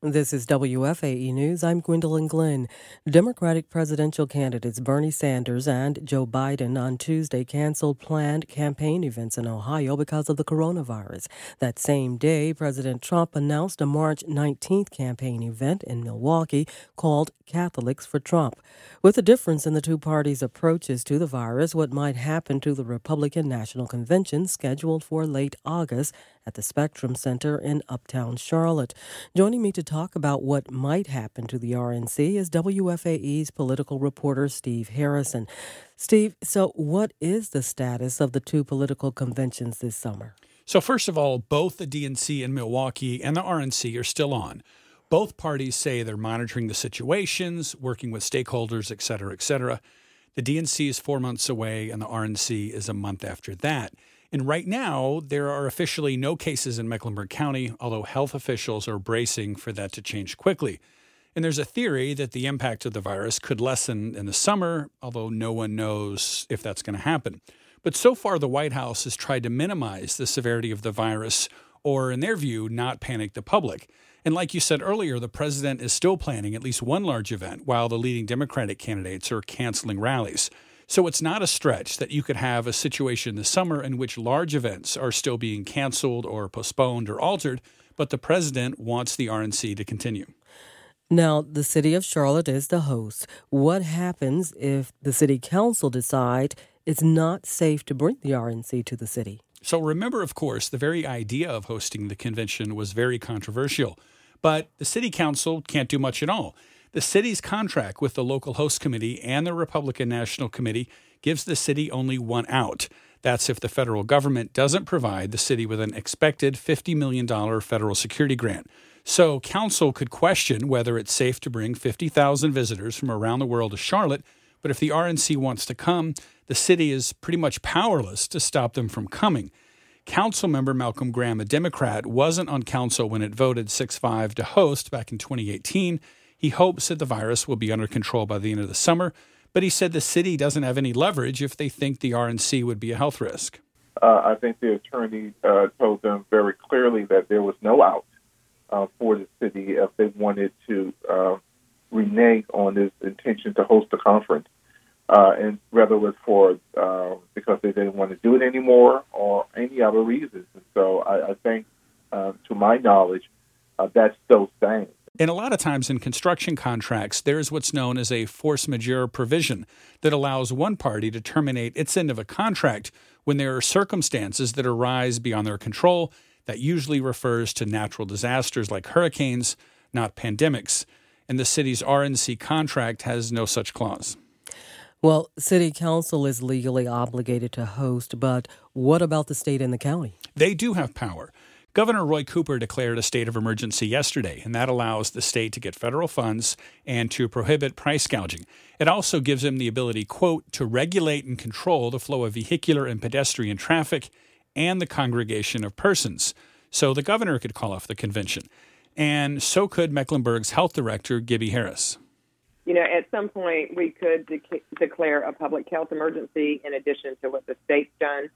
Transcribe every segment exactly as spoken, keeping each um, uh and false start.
This is W F A E News. I'm Gwendolyn Glenn. Democratic presidential candidates Bernie Sanders and Joe Biden on Tuesday canceled planned campaign events in Ohio because of the coronavirus. That same day, President Trump announced a March nineteenth campaign event in Milwaukee called Catholics for Trump. With the difference in the two parties' approaches to the virus, what might happen to the Republican National Convention scheduled for late August at the Spectrum Center in Uptown Charlotte. Joining me to talk about what might happen to the R N C is W F A E's political reporter Steve Harrison. Steve, so what is the status of the two political conventions this summer? So first of all, both the D N C in Milwaukee and the R N C are still on. Both parties say they're monitoring the situations, working with stakeholders, et cetera, et cetera. The D N C is four months away and the R N C is a month after that. And right now, there are officially no cases in Mecklenburg County, although health officials are bracing for that to change quickly. And there's a theory that the impact of the virus could lessen in the summer, although no one knows if that's going to happen. But so far, the White House has tried to minimize the severity of the virus, or in their view, not panic the public. And like you said earlier, the president is still planning at least one large event, while the leading Democratic candidates are canceling rallies. So it's not a stretch that you could have a situation this summer in which large events are still being canceled or postponed or altered, but the president wants the R N C to continue. Now, the city of Charlotte is the host. What happens if the city council decides it's not safe to bring the R N C to the city? So remember, of course, the very idea of hosting the convention was very controversial, but the city council can't do much at all. The city's contract with the local host committee and the Republican National Committee gives the city only one out. That's if the federal government doesn't provide the city with an expected fifty million dollars federal security grant. So council could question whether it's safe to bring fifty thousand visitors from around the world to Charlotte, but if the R N C wants to come, the city is pretty much powerless to stop them from coming. Councilmember Malcolm Graham, a Democrat, wasn't on council when it voted six five to host back in twenty eighteen. He hopes that the virus will be under control by the end of the summer, but he said the city doesn't have any leverage if they think the R N C would be a health risk. Uh, I think the attorney uh, told them very clearly that there was no out uh, for the city if they wanted to uh, renege on this intention to host a conference, uh, and whether it was for uh, because they didn't want to do it anymore or any other reasons. And so I, I think, uh, to my knowledge, uh, that's still staying. And a lot of times in construction contracts, there's what's known as a force majeure provision that allows one party to terminate its end of a contract when there are circumstances that arise beyond their control. That usually refers to natural disasters like hurricanes, not pandemics. And the city's R N C contract has no such clause. Well, city council is legally obligated to host, but what about the state and the county? They do have power. Governor Roy Cooper declared a state of emergency yesterday, and that allows the state to get federal funds and to prohibit price gouging. It also gives him the ability, quote, to regulate and control the flow of vehicular and pedestrian traffic and the congregation of persons. So the governor could call off the convention. And so could Mecklenburg's health director, Gibby Harris. You know, at some point we could de- declare a public health emergency in addition to what the state's done.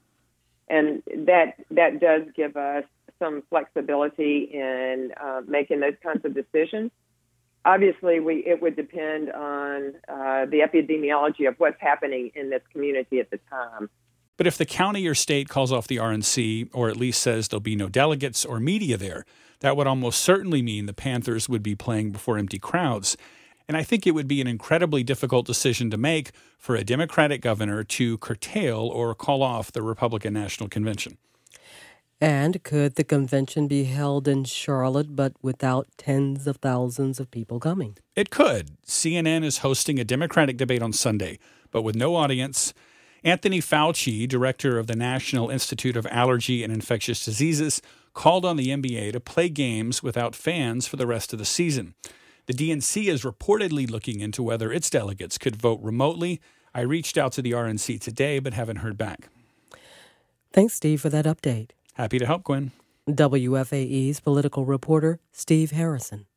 And that that does give us some flexibility in uh, making those kinds of decisions. Obviously, we it would depend on uh, the epidemiology of what's happening in this community at the time. But if the county or state calls off the R N C, or at least says there'll be no delegates or media there, that would almost certainly mean the Panthers would be playing before empty crowds. And I think it would be an incredibly difficult decision to make for a Democratic governor to curtail or call off the Republican National Convention. And could the convention be held in Charlotte but without tens of thousands of people coming? It could. C N N is hosting a Democratic debate on Sunday, but with no audience. Anthony Fauci, director of the National Institute of Allergy and Infectious Diseases, called on the N B A to play games without fans for the rest of the season. The D N C is reportedly looking into whether its delegates could vote remotely. I reached out to the R N C today but haven't heard back. Thanks, Steve, for that update. Happy to help, Gwen. W F A E's political reporter, Steve Harrison.